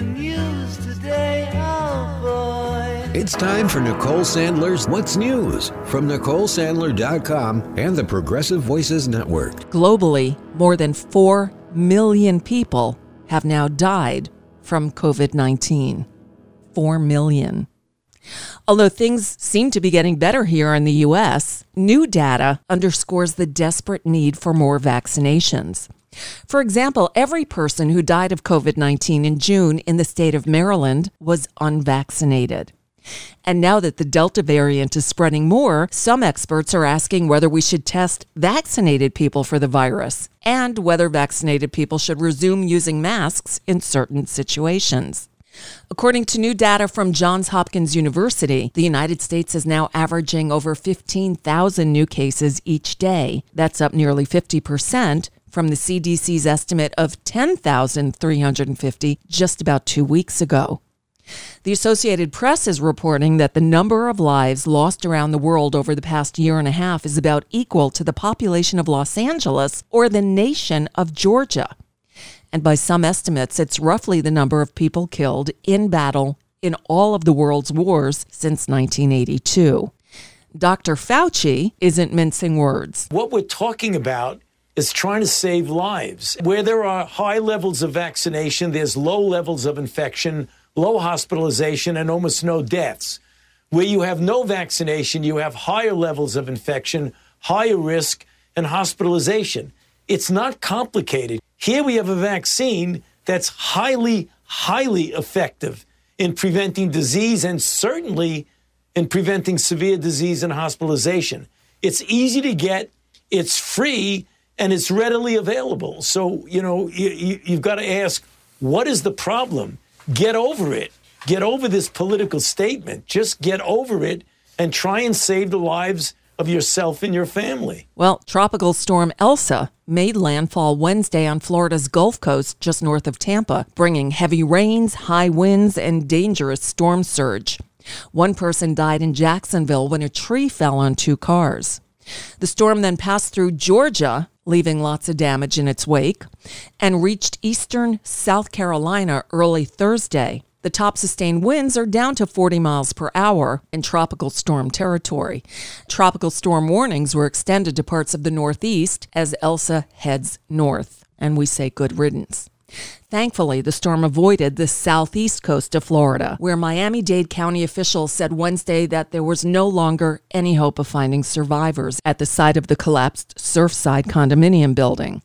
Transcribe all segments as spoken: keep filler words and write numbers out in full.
the news today, oh boy. It's time for Nicole Sandler's What's News from Nicole Sandler dot com and the Progressive Voices Network. Globally, more than four million people have now died from covid nineteen. four million. Although things seem to be getting better here in the U S, new data underscores the desperate need for more vaccinations. For example, every person who died of covid nineteen in June in the state of Maryland was unvaccinated. And now that the Delta variant is spreading more, some experts are asking whether we should test vaccinated people for the virus and whether vaccinated people should resume using masks in certain situations. According to new data from Johns Hopkins University, the United States is now averaging over fifteen thousand new cases each day. That's up nearly fifty percent from the C D C's estimate of ten thousand three hundred fifty just about two weeks ago. The Associated Press is reporting that the number of lives lost around the world over the past year and a half is about equal to the population of Los Angeles or the nation of Georgia. And by some estimates, it's roughly the number of people killed in battle in all of the world's wars since nineteen eighty-two. Doctor Fauci isn't mincing words. What we're talking about is trying to save lives. Where there are high levels of vaccination, there's low levels of infection, low hospitalization, and almost no deaths. Where you have no vaccination, you have higher levels of infection, higher risk, and hospitalization. It's not complicated. Here we have a vaccine that's highly, highly effective in preventing disease and certainly in preventing severe disease and hospitalization. It's easy to get, it's free, and it's readily available. So, you know, you, you, you've got to ask, what is the problem? Get over it. Get over this political statement. Just get over it and try and save the lives of yourself and your family. Well, Tropical Storm Elsa made landfall Wednesday on Florida's Gulf Coast just north of Tampa, bringing heavy rains, high winds, and dangerous storm surge. One person died in Jacksonville when a tree fell on two cars. The storm then passed through Georgia, leaving lots of damage in its wake, and reached eastern South Carolina early Thursday. The top sustained winds are down to forty miles per hour in tropical storm territory. Tropical storm warnings were extended to parts of the Northeast as Elsa heads north, and we say good riddance. Thankfully, the storm avoided the southeast coast of Florida, where Miami-Dade County officials said Wednesday that there was no longer any hope of finding survivors at the site of the collapsed Surfside condominium building.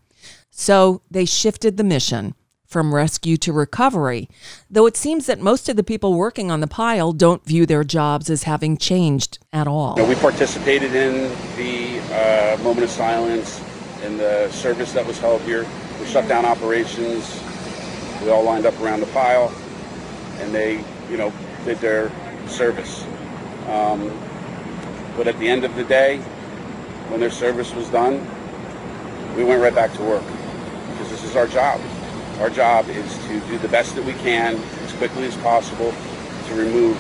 So they shifted the mission from rescue to recovery, though it seems that most of the people working on the pile don't view their jobs as having changed at all. You know, we participated in the uh, moment of silence and the service that was held here. We shut down operations. We all lined up around the pile, and they, you know, did their service. Um, but at the end of the day, when their service was done, we went right back to work because this is our job. Our job is to do the best that we can as quickly as possible to remove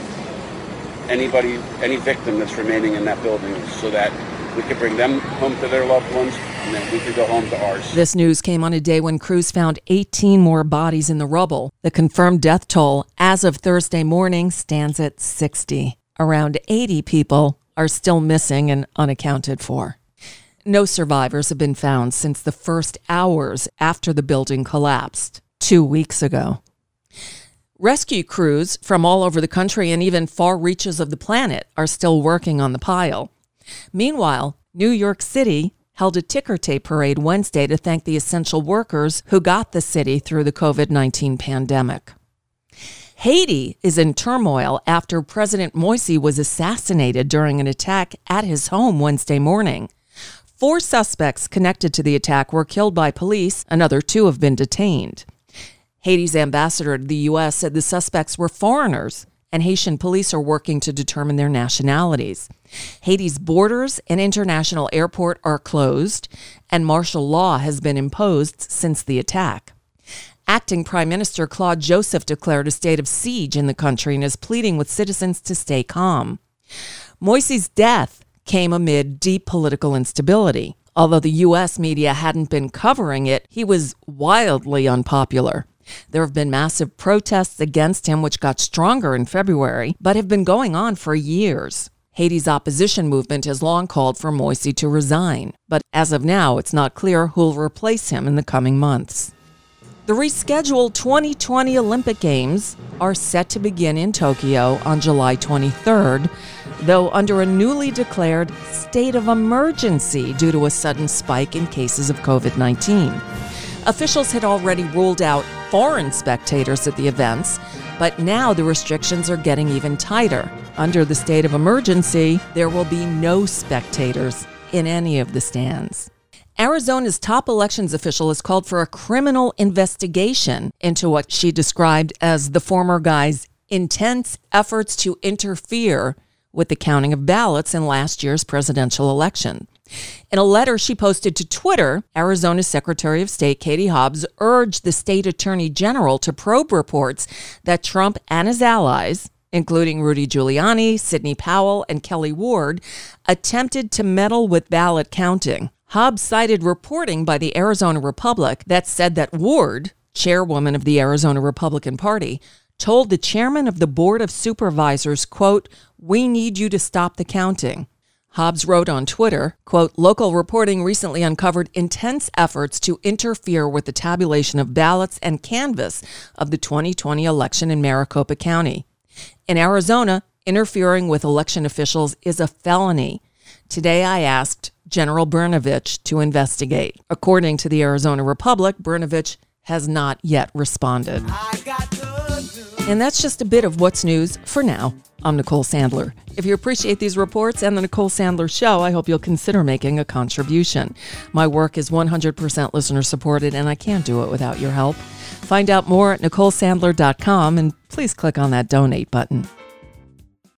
anybody, any victim that's remaining in that building so that we can bring them home to their loved ones and then we can go home to ours. This news came on a day when crews found eighteen more bodies in the rubble. The confirmed death toll as of Thursday morning stands at sixty. Around eighty people are still missing and unaccounted for. No survivors have been found since the first hours after the building collapsed two weeks ago. Rescue crews from all over the country and even far reaches of the planet are still working on the pile. Meanwhile, New York City held a ticker tape parade Wednesday to thank the essential workers who got the city through the covid nineteen pandemic. Haiti is in turmoil after President Morsi was assassinated during an attack at his home Wednesday morning. Four suspects connected to the attack were killed by police. Another two have been detained. Haiti's ambassador to the U S said the suspects were foreigners, and Haitian police are working to determine their nationalities. Haiti's borders and international airport are closed, and martial law has been imposed since the attack. Acting Prime Minister Claude Joseph declared a state of siege in the country and is pleading with citizens to stay calm. Morsi's death came amid deep political instability. Although the U S media hadn't been covering it, he was wildly unpopular. There have been massive protests against him, which got stronger in February, but have been going on for years. Haiti's opposition movement has long called for Morsi to resign, but as of now, it's not clear who'll replace him in the coming months. The rescheduled twenty twenty Olympic Games are set to begin in Tokyo on July twenty-third, though under a newly declared state of emergency due to a sudden spike in cases of covid nineteen. Officials had already ruled out foreign spectators at the events, but now the restrictions are getting even tighter. Under the state of emergency, there will be no spectators in any of the stands. Arizona's top elections official has called for a criminal investigation into what she described as the former guy's intense efforts to interfere with the counting of ballots in last year's presidential election. In a letter she posted to Twitter, Arizona's Secretary of State Katie Hobbs urged the state attorney general to probe reports that Trump and his allies, including Rudy Giuliani, Sidney Powell, and Kelly Ward, attempted to meddle with ballot counting. Hobbs cited reporting by the Arizona Republic that said that Ward, chairwoman of the Arizona Republican Party, told the chairman of the Board of Supervisors, quote, "We need you to stop the counting." Hobbs wrote on Twitter, quote, "Local reporting recently uncovered intense efforts to interfere with the tabulation of ballots and canvass of the twenty twenty election in Maricopa County. In Arizona, interfering with election officials is a felony. Today I asked General Brnovich to investigate." According to the Arizona Republic, Brnovich has not yet responded. And that's just a bit of what's news for now. I'm Nicole Sandler. If you appreciate these reports and the Nicole Sandler Show, I hope you'll consider making a contribution. My work is one hundred percent listener supported, and I can't do it without your help. Find out more at nicole sandler dot com, and please click on that donate button.